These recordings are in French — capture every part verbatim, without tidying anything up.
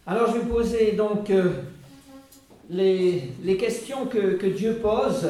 Alors je vais poser donc euh, les, les questions que, que Dieu pose,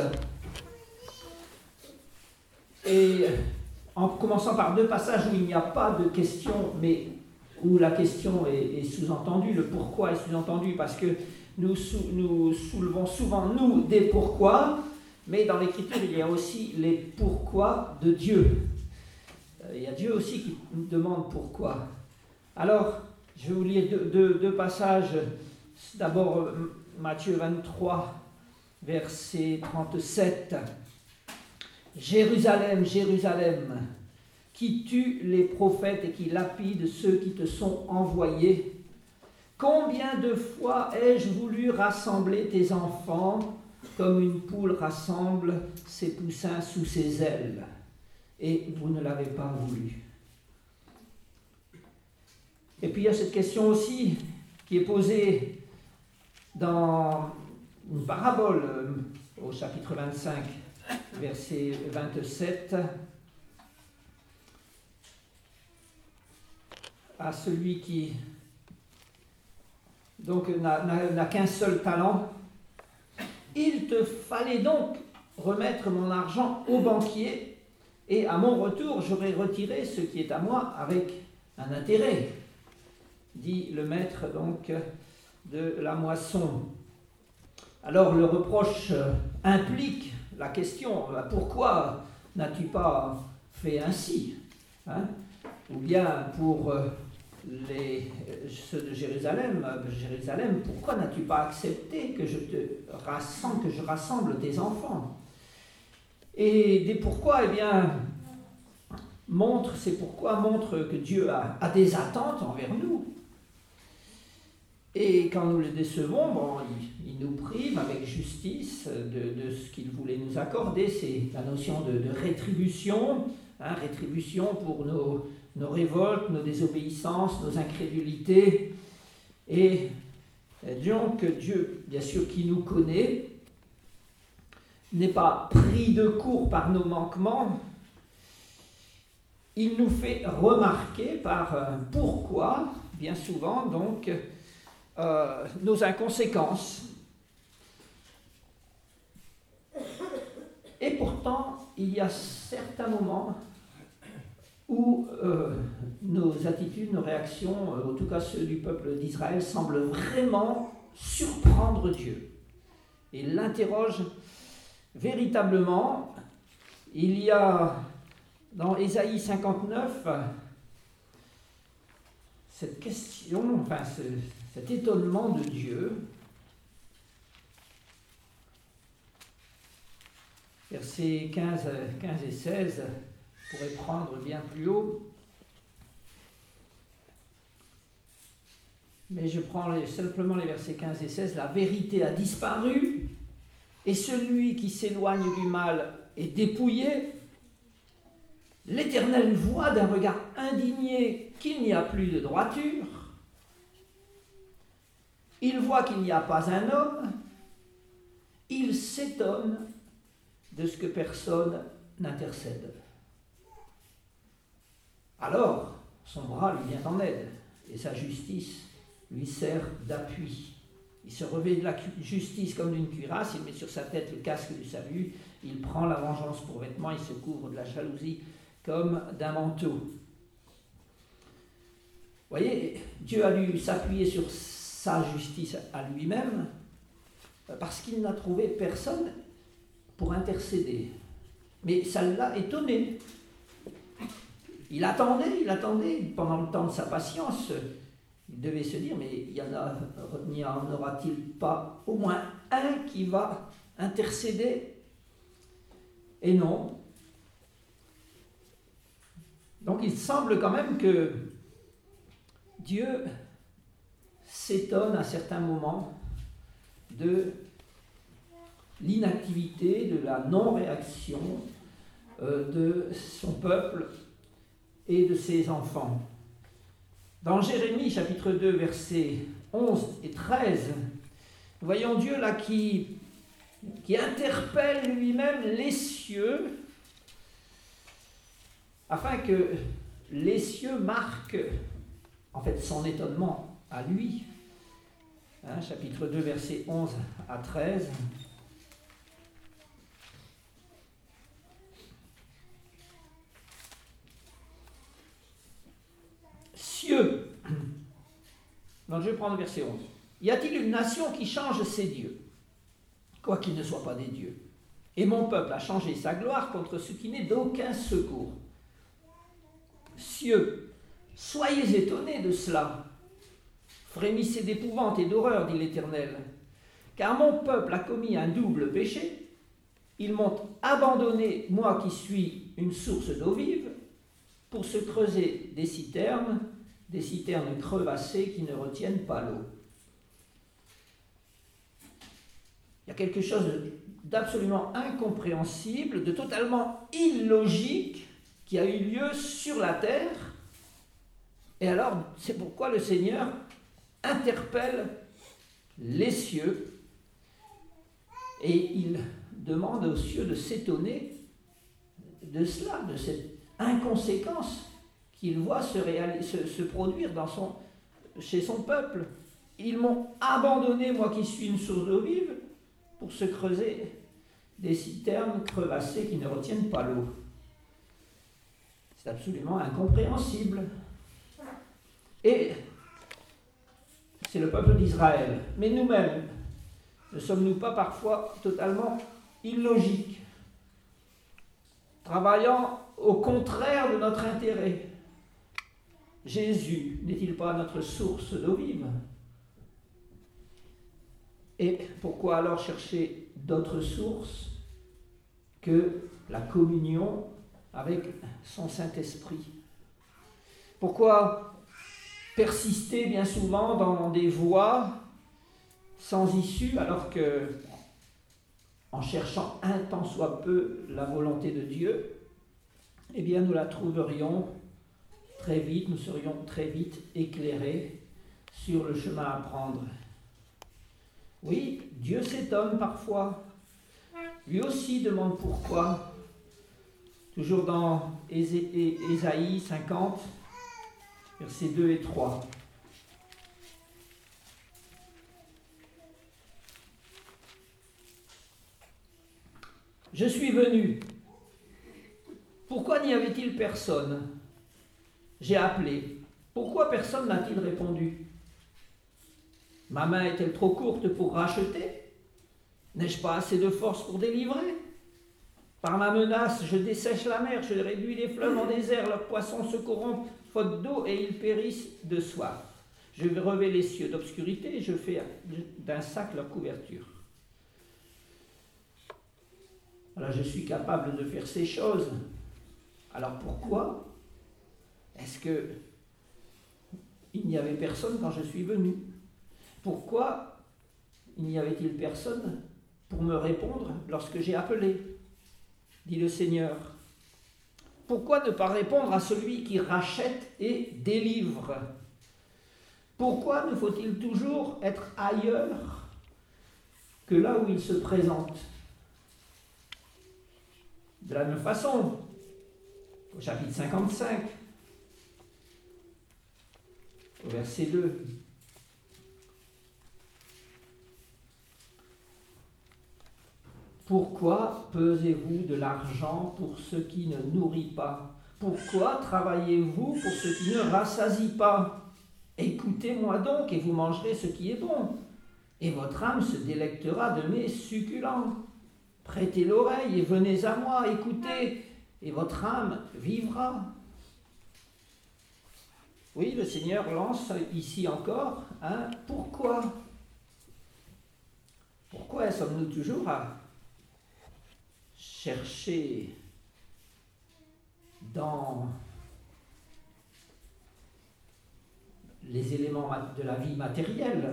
et en commençant par deux passages où il n'y a pas de question, mais où la question est, est sous-entendue, le pourquoi est sous-entendu, parce que nous, sou, nous soulevons souvent, nous, des pourquoi, mais dans l'Écriture, il y a aussi les pourquoi de Dieu. Il y a Dieu aussi qui nous demande pourquoi. Alors, je vais vous lire deux, deux, deux passages. D'abord, Matthieu vingt-trois, verset trente-sept. « Jérusalem, Jérusalem, qui tue les prophètes et qui lapide ceux qui te sont envoyés. Combien de fois ai-je voulu rassembler tes enfants comme une poule rassemble ses poussins sous ses ailes, et vous ne l'avez pas voulu. » Et puis il y a cette question aussi qui est posée dans une parabole au chapitre vingt-cinq, verset vingt-sept, à celui qui donc n'a, n'a, n'a qu'un seul talent. « Il te fallait donc remettre mon argent au banquier, et à mon retour, j'aurai retiré ce qui est à moi avec un intérêt, dit le maître donc de la moisson. » Alors le reproche implique la question, pourquoi n'as-tu pas fait ainsi, hein? Ou bien pour les, ceux de Jérusalem, Jérusalem, pourquoi n'as-tu pas accepté que je te rassemble, que je rassemble tes enfants? Et des pourquoi, eh bien, montre, c'est pourquoi montre que Dieu a, a des attentes envers nous. Et quand nous le décevons, bon, il, il nous prive avec justice de, de ce qu'il voulait nous accorder. C'est la notion de, de rétribution, hein, rétribution pour nos, nos révoltes, nos désobéissances, nos incrédulités. Et donc Dieu, bien sûr, qui nous connaît, n'est pas pris de court par nos manquements. Il nous fait remarquer par un pourquoi, bien souvent, donc, euh, nos inconséquences. Et pourtant, il y a certains moments où euh, nos attitudes, nos réactions, en tout cas ceux du peuple d'Israël, semblent vraiment surprendre Dieu. Et l'interroge véritablement. Il y a dans Ésaïe cinquante-neuf cette question, enfin ce, cet étonnement de Dieu. Versets quinze, quinze et seize, je pourrais prendre bien plus haut. Mais je prends les, simplement les versets quinze et seize. « La vérité a disparu, et celui qui s'éloigne du mal est dépouillé. L'Éternel voit d'un regard indigné qu'il n'y a plus de droiture. Il voit qu'il n'y a pas un homme. Il s'étonne de ce que personne n'intercède. Alors, son bras lui vient en aide, et sa justice lui sert d'appui. Il se revêt de la justice comme d'une cuirasse, il met sur sa tête le casque du salut, il prend la vengeance pour vêtement, il se couvre de la jalousie comme d'un manteau. » Vous voyez, Dieu a dû s'appuyer sur sa justice à lui-même parce qu'il n'a trouvé personne pour intercéder. Mais ça l'a étonné. Il attendait, il attendait pendant le temps de sa patience. Il devait se dire, mais il y en a, n'y en aura-t-il pas au moins un qui va intercéder? Et non. Donc il semble quand même que Dieu s'étonne à certains moments de l'inactivité, de la non-réaction euh, de son peuple et de ses enfants. Dans Jérémie, chapitre deux, versets onze et treize, nous voyons Dieu là qui, qui interpelle lui-même les cieux, afin que les cieux marquent en fait son étonnement à lui, hein, chapitre deux, versets onze à treize. Cieux. Donc je vais prendre le verset onze. Y a-t-il une nation qui change ses dieux, quoiqu'ils ne soient pas des dieux? Et mon peuple a changé sa gloire contre ce qui n'est d'aucun secours. Cieux, soyez étonnés de cela. Frémissez d'épouvante et d'horreur, dit l'Éternel. Car mon peuple a commis un double péché. Ils m'ont abandonné, moi qui suis une source d'eau vive, pour se creuser des citernes, des citernes crevassées qui ne retiennent pas l'eau. Il y a quelque chose d'absolument incompréhensible, de totalement illogique qui a eu lieu sur la terre. Et alors, c'est pourquoi le Seigneur interpelle les cieux et il demande aux cieux de s'étonner de cela, de cette inconséquence qu'il voit se, réaliser, se, se produire dans son, chez son peuple. Ils m'ont abandonné, moi qui suis une source d'eau vive, pour se creuser des citernes crevassées qui ne retiennent pas l'eau. C'est absolument incompréhensible. Et c'est le peuple d'Israël. Mais nous-mêmes, ne sommes-nous pas parfois totalement illogiques, travaillant au contraire de notre intérêt? Jésus n'est-il pas notre source d'eau vive? Et pourquoi alors chercher d'autres sources que la communion avec son Saint-Esprit? Pourquoi persister bien souvent dans des voies sans issue, alors que, en cherchant un tant soit peu la volonté de Dieu, eh bien nous la trouverions très vite, nous serions très vite éclairés sur le chemin à prendre. Oui, Dieu s'étonne parfois. Lui aussi demande pourquoi. Toujours dans Ésaïe cinquante, versets deux et trois. Je suis venu. Pourquoi n'y avait-il personne? J'ai appelé. Pourquoi personne n'a-t-il répondu? Ma main est-elle trop courte pour racheter? N'ai-je pas assez de force pour délivrer? Par ma menace, je dessèche la mer, je réduis les fleuves en désert, leurs poissons se corrompent faute d'eau et ils périssent de soif. Je revêts les cieux d'obscurité et je fais d'un sac leur couverture. Voilà, je suis capable de faire ces choses. Alors pourquoi est-ce que il n'y avait personne quand je suis venu? Pourquoi il n'y avait-il personne pour me répondre lorsque j'ai appelé? Dit le Seigneur. Pourquoi ne pas répondre à celui qui rachète et délivre? Pourquoi ne faut-il toujours être ailleurs que là où il se présente? De la même façon, au chapitre cinquante-cinq, au verset deux, pourquoi pesez-vous de l'argent pour ce qui ne nourrit pas? Pourquoi travaillez-vous pour ce qui ne rassasie pas? Écoutez-moi donc et vous mangerez ce qui est bon, et votre âme se délectera de mes succulents. Prêtez l'oreille et venez à moi, écoutez, et votre âme vivra. Oui, le Seigneur lance ici encore, hein, pourquoi? Pourquoi sommes-nous toujours à chercher dans les éléments de la vie matérielle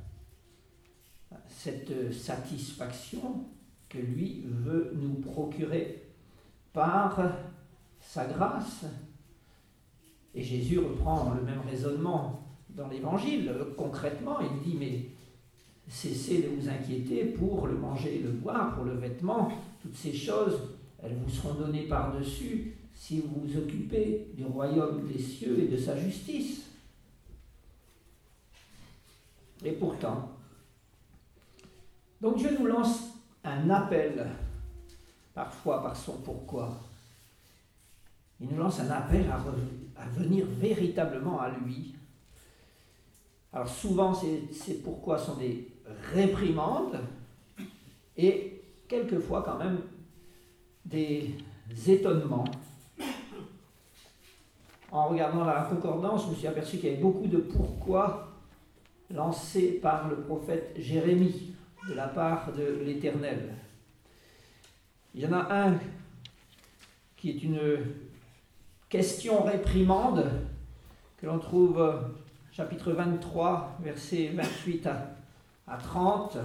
cette satisfaction que lui veut nous procurer par sa grâce? Et Jésus reprend le même raisonnement dans l'Évangile. Concrètement, il dit, mais cessez de vous inquiéter pour le manger et le boire, pour le vêtement. Toutes ces choses, elles vous seront données par-dessus si vous vous occupez du royaume des cieux et de sa justice. Et pourtant, Donc Dieu nous lance un appel, parfois par son pourquoi. Il nous lance un appel à, re- à venir véritablement à lui. Alors souvent, ces, ces pourquoi sont des réprimandes et quelquefois quand même des étonnements. En regardant la concordance, je me suis aperçu qu'il y avait beaucoup de pourquoi lancés par le prophète Jérémie de la part de l'Éternel. Il y en a un qui est une question réprimande que l'on trouve chapitre vingt-trois, versets vingt-huit à trente.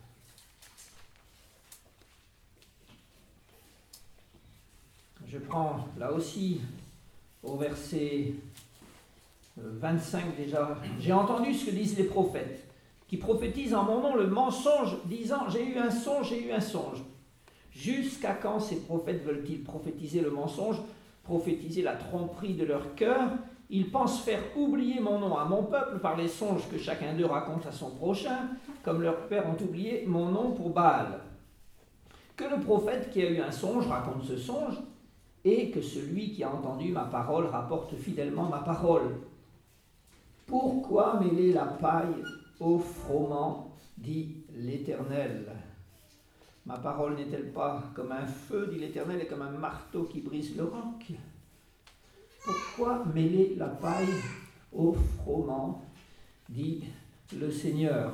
Je prends là aussi au verset vingt-cinq déjà. J'ai entendu ce que disent les prophètes, qui prophétisent en mon nom le mensonge, disant « J'ai eu un songe, j'ai eu un songe ». Jusqu'à quand ces prophètes veulent-ils prophétiser le mensonge, prophétiser la tromperie de leur cœur? Ils pensent faire oublier mon nom à mon peuple par les songes que chacun d'eux raconte à son prochain, comme leurs pères ont oublié mon nom pour Baal. Que le prophète qui a eu un songe raconte ce songe, et que celui qui a entendu ma parole rapporte fidèlement ma parole. Pourquoi mêler la paille au froment, dit l'Éternel? Ma parole n'est-elle pas comme un feu, dit l'Éternel, et comme un marteau qui brise le roc? Pourquoi mêler la paille au froment, dit le Seigneur?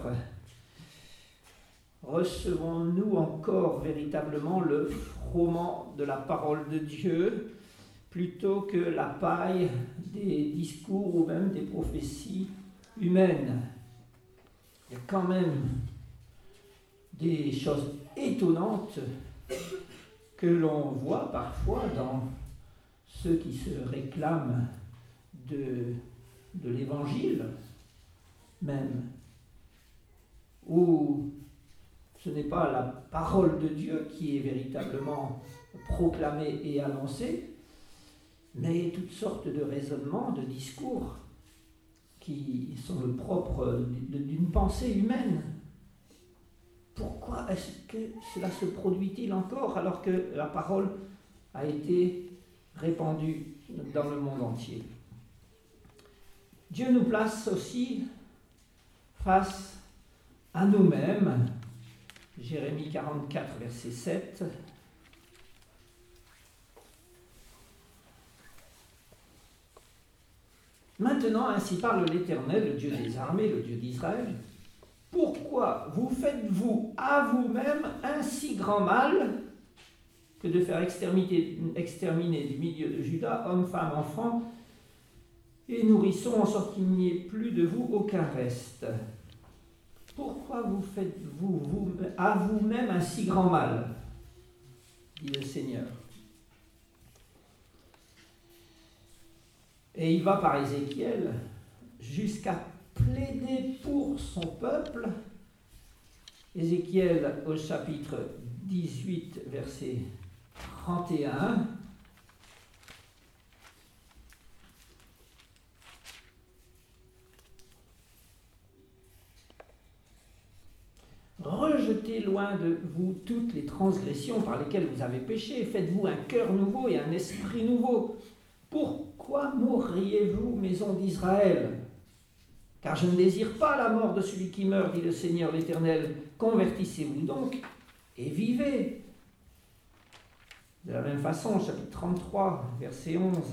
Recevons-nous encore véritablement le froment de la parole de Dieu plutôt que la paille des discours ou même des prophéties humaines? Il y a quand même des choses étonnantes que l'on voit parfois dans ceux qui se réclament de, de l'Évangile même, où ce n'est pas la parole de Dieu qui est véritablement proclamée et annoncée, mais toutes sortes de raisonnements, de discours qui sont le propre d'une pensée humaine. Pourquoi est-ce que cela se produit-il encore alors que la parole a été répandue dans le monde entier? Dieu nous place aussi face à nous-mêmes. Jérémie quarante-quatre, verset sept. Maintenant, ainsi parle l'Éternel, le Dieu des armées, le Dieu d'Israël. Pourquoi vous faites-vous à vous-même un si grand mal que de faire exterminer, exterminer du milieu de Juda, hommes, femmes, enfants et nourrissons, en sorte qu'il n'y ait plus de vous aucun reste? Pourquoi vous faites-vous vous, à vous-même un si grand mal, dit le Seigneur. Et il va par Ézéchiel jusqu'à plaider pour son peuple. Ézéchiel au chapitre dix-huit, verset trente et un. Rejetez loin de vous toutes les transgressions par lesquelles vous avez péché. Faites-vous un cœur nouveau et un esprit nouveau. Pourquoi mourriez-vous, maison d'Israël? Car je ne désire pas la mort de celui qui meurt, dit le Seigneur l'Éternel. Convertissez-vous donc et vivez. De la même façon, chapitre trente-trois, verset onze.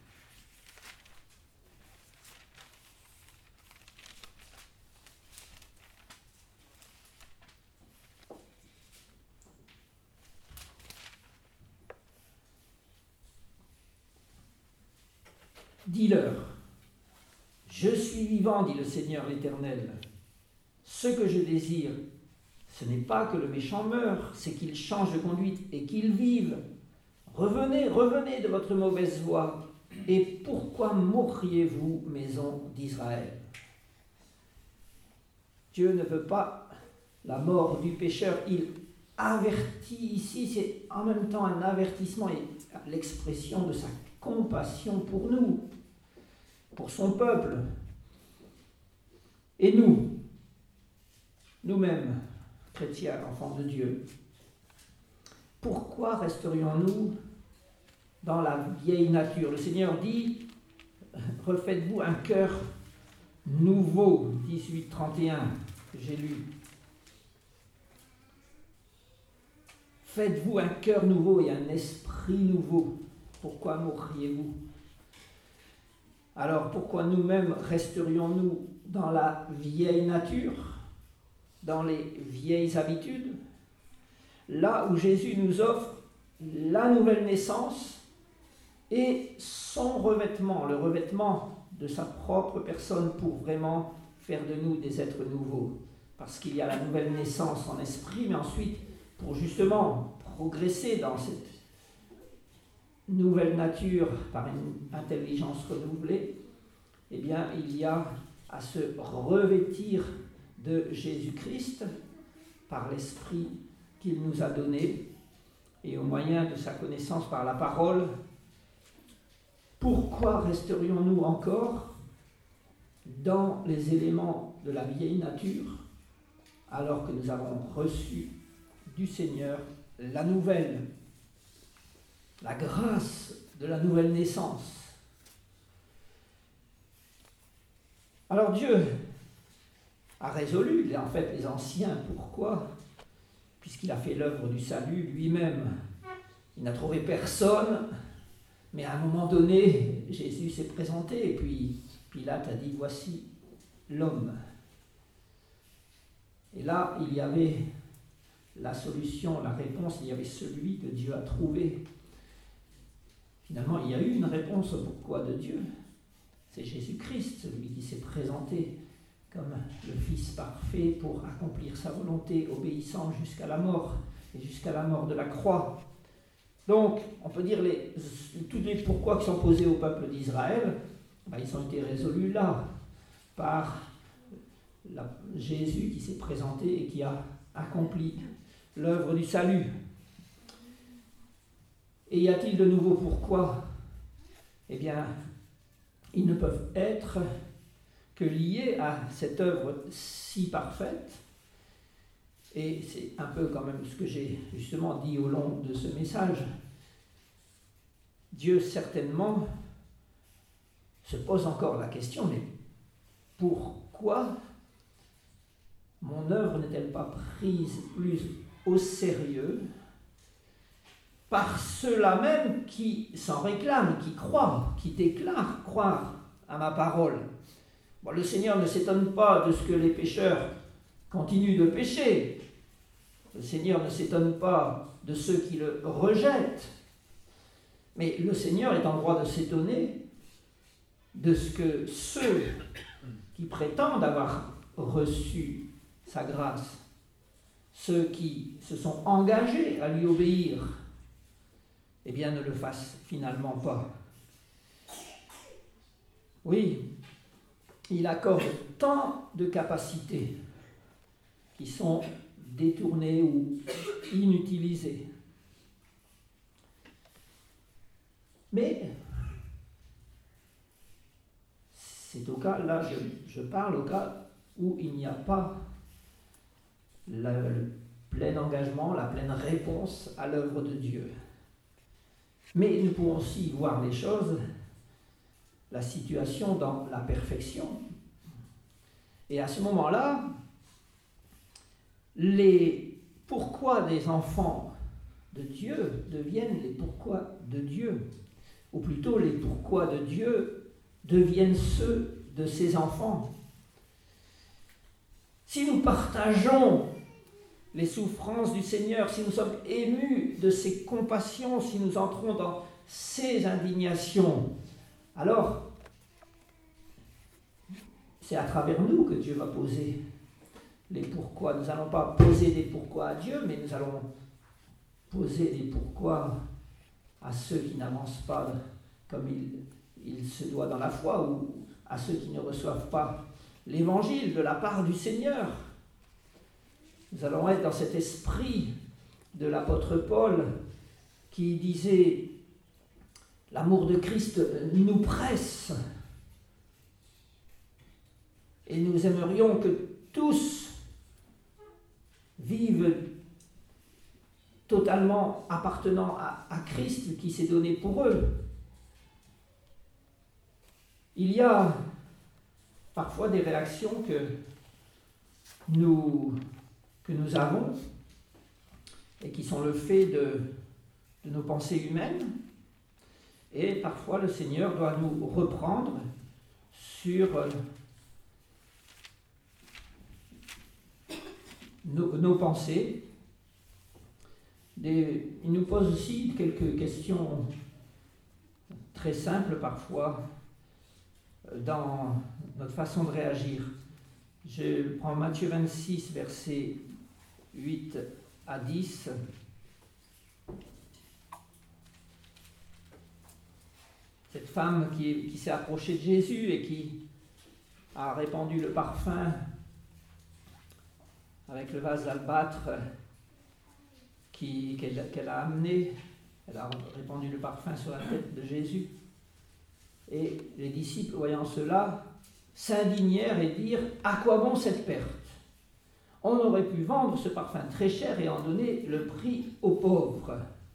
Dis-leur, je suis vivant, dit le Seigneur l'Éternel. Ce que je désire, ce n'est pas que le méchant meure, c'est qu'il change de conduite et qu'il vive. Revenez, revenez de votre mauvaise voie. Et pourquoi mourriez-vous, maison d'Israël? Dieu ne veut pas la mort du pécheur. Il avertit ici, c'est en même temps un avertissement et l'expression de sa compassion pour nous, pour son peuple. Et nous, nous-mêmes, chrétiens, enfants de Dieu, pourquoi resterions-nous dans la vieille nature? Le Seigneur dit, refaites-vous un cœur nouveau, dix-huit trente et un, que j'ai lu. Faites-vous un cœur nouveau et un esprit nouveau. Pourquoi mourriez-vous? Alors pourquoi nous-mêmes resterions-nous dans la vieille nature, dans les vieilles habitudes, là où Jésus nous offre la nouvelle naissance et son revêtement, le revêtement de sa propre personne pour vraiment faire de nous des êtres nouveaux. Parce qu'il y a la nouvelle naissance en esprit, mais ensuite, pour justement progresser dans cette nouvelle nature par une intelligence renouvelée, eh bien, il y a à se revêtir de Jésus-Christ par l'Esprit qu'il nous a donné et au moyen de sa connaissance par la parole. Pourquoi resterions-nous encore dans les éléments de la vieille nature alors que nous avons reçu du Seigneur la nouvelle, la grâce de la nouvelle naissance? Alors Dieu a résolu, en fait, les anciens, pourquoi? Puisqu'il a fait l'œuvre du salut lui-même. Il n'a trouvé personne, mais à un moment donné, Jésus s'est présenté, et puis Pilate a dit, voici l'homme. Et là, il y avait la solution, la réponse, il y avait celui que Dieu a trouvé. Finalement, il y a eu une réponse au pourquoi de Dieu. C'est Jésus-Christ, celui qui s'est présenté comme le Fils parfait pour accomplir sa volonté, obéissant jusqu'à la mort, et jusqu'à la mort de la croix. Donc, on peut dire les, tous les pourquoi qui sont posés au peuple d'Israël, ben, ils ont été résolus là, par la, Jésus qui s'est présenté et qui a accompli l'œuvre du salut. Et y a-t-il de nouveau pourquoi? Eh bien, ils ne peuvent être que liés à cette œuvre si parfaite. Et c'est un peu quand même ce que j'ai justement dit au long de ce message. Dieu certainement se pose encore la question, mais pourquoi mon œuvre n'est-elle pas prise plus au sérieux par ceux-là même qui s'en réclament, qui croient, qui déclarent croire à ma parole? Bon, le Seigneur ne s'étonne pas de ce que les pécheurs continuent de pécher. Le Seigneur ne s'étonne pas de ceux qui le rejettent. Mais le Seigneur est en droit de s'étonner de ce que ceux qui prétendent avoir reçu sa grâce, ceux qui se sont engagés à lui obéir, eh bien ne le fassent finalement pas. Oui, il accorde tant de capacités qui sont détournées ou inutilisées. Mais c'est au cas, là je, je parle au cas où il n'y a pas la, le plein engagement, la pleine réponse à l'œuvre de Dieu. Mais nous pouvons aussi voir les choses, la situation dans la perfection. Et à ce moment-là, les pourquoi des enfants de Dieu deviennent les pourquoi de Dieu. Ou plutôt, les pourquoi de Dieu deviennent ceux de ses enfants. Si nous partageons les souffrances du Seigneur, si nous sommes émus de ses compassions, si nous entrons dans ses indignations, alors c'est à travers nous que Dieu va poser les pourquoi. Nous n'allons pas poser des pourquoi à Dieu, mais nous allons poser des pourquoi à ceux qui n'avancent pas comme il, il se doit dans la foi, ou à ceux qui ne reçoivent pas l'évangile de la part du Seigneur. Nous allons être dans cet esprit de l'apôtre Paul qui disait « L'amour de Christ nous presse et nous aimerions que tous vivent totalement appartenant à, à Christ qui s'est donné pour eux. Il y a parfois des réactions que nous, que nous avons et qui sont le fait de, de nos pensées humaines. Et parfois le Seigneur doit nous reprendre sur euh, nos, nos pensées. Des, il nous pose aussi quelques questions très simples parfois dans notre façon de réagir. Je prends Matthieu vingt-six, versets huit à dix. Cette femme qui, qui s'est approchée de Jésus et qui a répandu le parfum avec le vase d'albâtre qui, qu'elle, qu'elle a amené, elle a répandu le parfum sur la tête de Jésus. Et les disciples, voyant cela, s'indignèrent et dirent « À quoi bon cette perte ? On aurait pu vendre ce parfum très cher et en donner le prix aux pauvres. »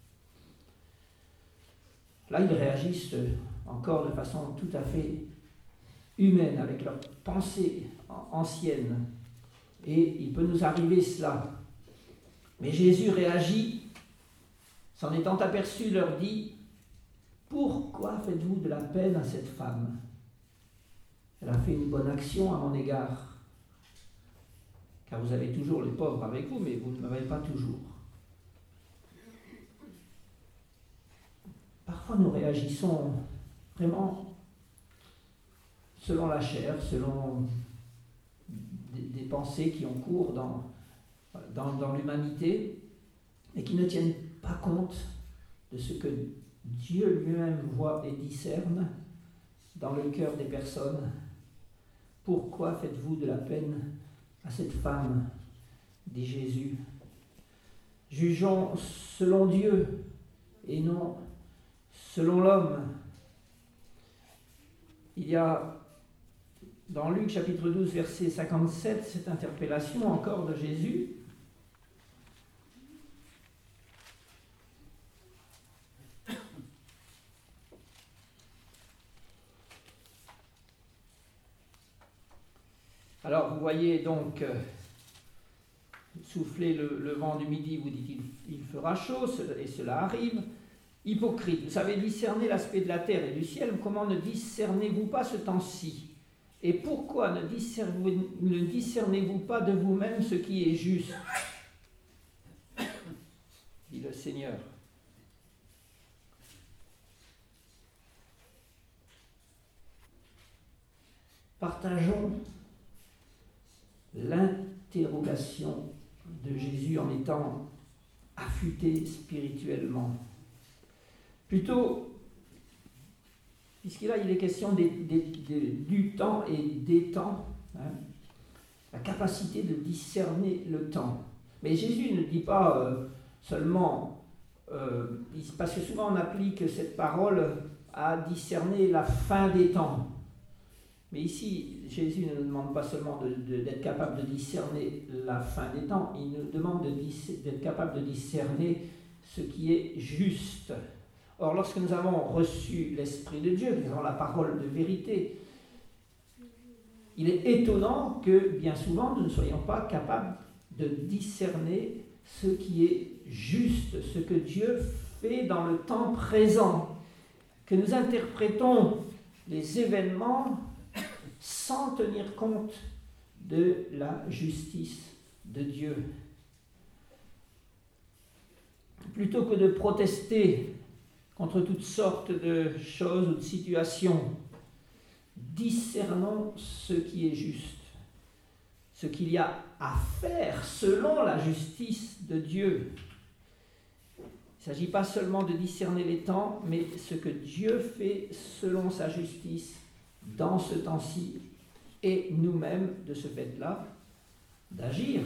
Là, ils réagissent encore de façon tout à fait humaine, avec leur pensée ancienne. Et il peut nous arriver cela. Mais Jésus réagit, s'en étant aperçu, leur dit « Pourquoi faites-vous de la peine à cette femme ? Elle a fait une bonne action à mon égard. Car vous avez toujours les pauvres avec vous, mais vous ne m'avez pas toujours. » Parfois nous réagissons vraiment selon la chair, selon des, des pensées qui ont cours dans, dans, dans l'humanité et qui ne tiennent pas compte de ce que Dieu lui-même voit et discerne dans le cœur des personnes. Pourquoi faites-vous de la peine à cette femme, dit Jésus. Jugeons selon Dieu et non selon l'homme. Il y a dans Luc chapitre douze, verset cinquante-sept, cette interpellation encore de Jésus. Alors vous voyez donc euh, souffler le, le vent du midi, vous dites il, il fera chaud, et cela arrive. Hypocrite, vous savez discerner l'aspect de la terre et du ciel, comment ne discernez-vous pas ce temps-ci ? Et pourquoi ne discernez-vous, ne discernez-vous pas de vous-même ce qui est juste ? Dit le Seigneur. Partageons l'interrogation de Jésus en étant affûtés spirituellement. Plutôt, puisqu'il il est question des, des, des, du temps et des temps, hein, la capacité de discerner le temps. Mais Jésus ne dit pas euh, seulement, euh, parce que souvent on applique cette parole à discerner la fin des temps. Mais ici, Jésus ne nous demande pas seulement de, de, d'être capable de discerner la fin des temps, il nous demande de, d'être capable de discerner ce qui est juste. Or, lorsque nous avons reçu l'Esprit de Dieu, nous avons la parole de vérité, il est étonnant que, bien souvent, nous ne soyons pas capables de discerner ce qui est juste, ce que Dieu fait dans le temps présent, que nous interprétons les événements sans tenir compte de la justice de Dieu. Plutôt que de protester contre toutes sortes de choses ou de situations, discernons ce qui est juste, ce qu'il y a à faire selon la justice de Dieu. Il ne s'agit pas seulement de discerner les temps, mais ce que Dieu fait selon sa justice dans ce temps-ci, et nous-mêmes, de ce fait-là, d'agir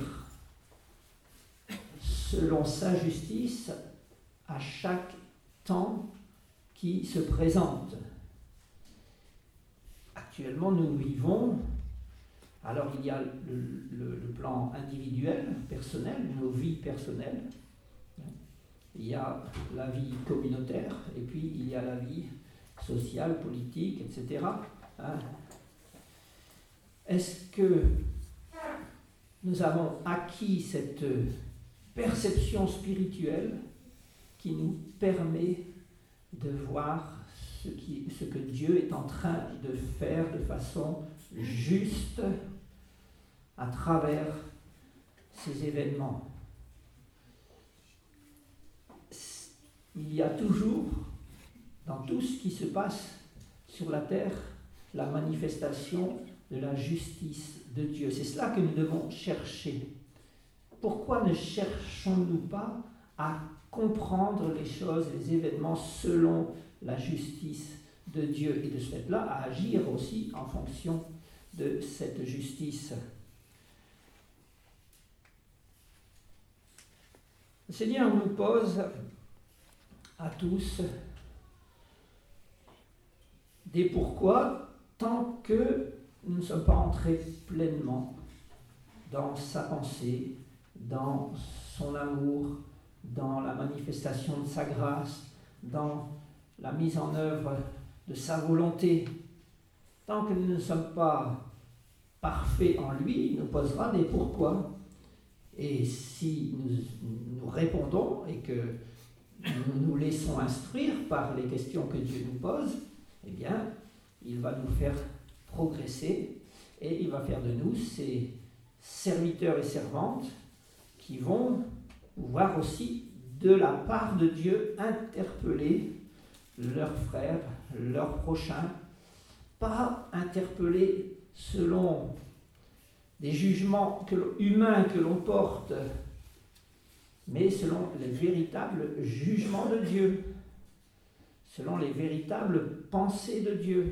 selon sa justice à chaque temps qui se présente. Actuellement, nous vivons, alors il y a le, le, le plan individuel, personnel, nos vies personnelles, il y a la vie communautaire, et puis il y a la vie sociale, politique, et cetera. Hein? Est-ce que nous avons acquis cette perception spirituelle qui nous permet de voir ce, qui, ce que Dieu est en train de faire de façon juste à travers ces événements? Il y a toujours, dans tout ce qui se passe sur la terre, la manifestation de la justice de Dieu. C'est cela que nous devons chercher. Pourquoi ne cherchons-nous pas à comprendre les choses, les événements selon la justice de Dieu, et de ce fait-là à agir aussi en fonction de cette justice? Le Seigneur nous pose à tous des pourquoi tant que nous ne sommes pas entrés pleinement dans sa pensée, dans son amour, dans la manifestation de sa grâce, dans la mise en œuvre de sa volonté. Tant que nous ne sommes pas parfaits en lui, il nous posera des pourquoi. Et si nous, nous répondons et que nous nous laissons instruire par les questions que Dieu nous pose, eh bien, il va nous faire progresser et il va faire de nous ses serviteurs et servantes qui vont pouvoir aussi, de la part de Dieu, interpeller leurs frères, leurs prochains, pas interpeller selon des jugements que, humains que l'on porte, mais selon les véritables jugements de Dieu, selon les véritables pensées de Dieu.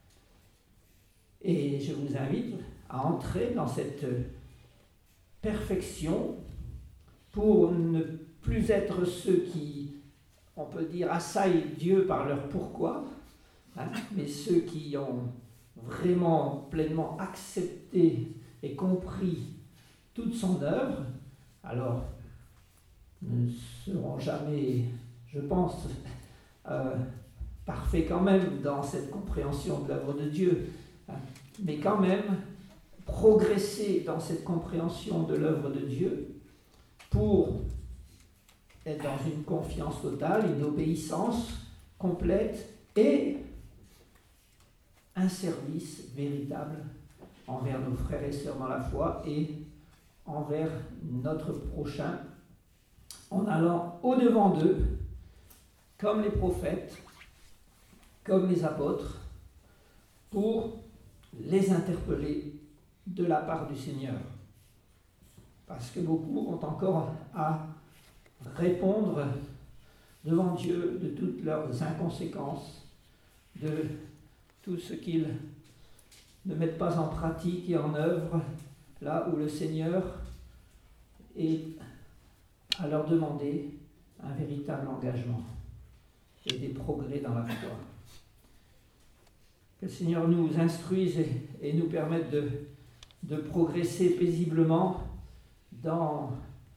Et je vous invite à entrer dans cette perfection pour ne plus être ceux qui, on peut dire, assaillent Dieu par leur pourquoi, hein, mais ceux qui ont vraiment pleinement accepté et compris toute son œuvre. Alors, nous ne serons jamais, je pense, euh, parfaits quand même dans cette compréhension de l'œuvre de Dieu, hein, mais quand même progresser dans cette compréhension de l'œuvre de Dieu pour être dans une confiance totale, une obéissance complète et un service véritable envers nos frères et sœurs dans la foi et envers notre prochain, en allant au-devant d'eux, comme les prophètes, comme les apôtres, pour les interpeller de la part du Seigneur. Parce que beaucoup ont encore à répondre devant Dieu de toutes leurs inconséquences, de tout ce qu'ils ne mettent pas en pratique et en œuvre, là où le Seigneur est à leur demander un véritable engagement et des progrès dans la foi. Que le Seigneur nous instruise et, et nous permette de, de progresser paisiblement dans,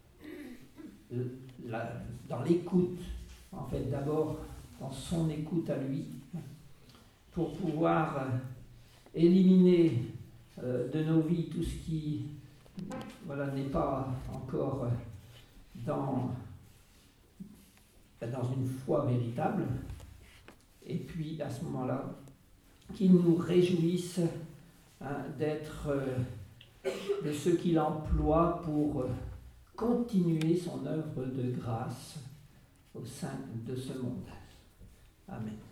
la, dans l'écoute, en fait d'abord dans son écoute à lui, pour pouvoir éliminer euh, de nos vies tout ce qui voilà, n'est pas encore dans, dans une foi véritable, et puis à ce moment-là, qu'il nous réjouisse hein, d'être euh, de ceux qu'il emploie pour euh, continuer son œuvre de grâce au sein de ce monde. Amen.